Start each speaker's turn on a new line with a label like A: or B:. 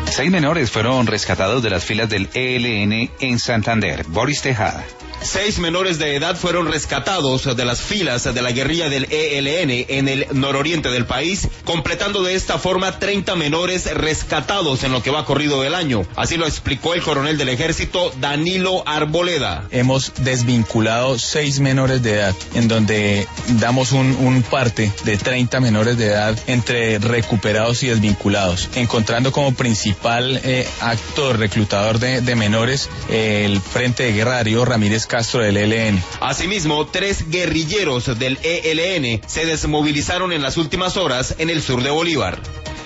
A: 6 menores fueron rescatados de las filas del ELN en Santander. Boris Tejada.
B: 6 menores de edad fueron rescatados de las filas de la guerrilla del ELN en el nororiente del país, completando de esta forma 30 menores rescatados en lo que va corrido del año. Así lo explicó el coronel del ejército, Danilo Arboleda.
C: Hemos desvinculado 6 menores de edad, en donde damos un parte de 30 menores de edad entre recuperados y desvinculados, encontrando como principal actor reclutador de menores el Frente de Guerra Darío Ramírez Castro del ELN.
B: Asimismo, 3 guerrilleros del ELN se desmovilizaron en las últimas horas en el sur de Bolívar.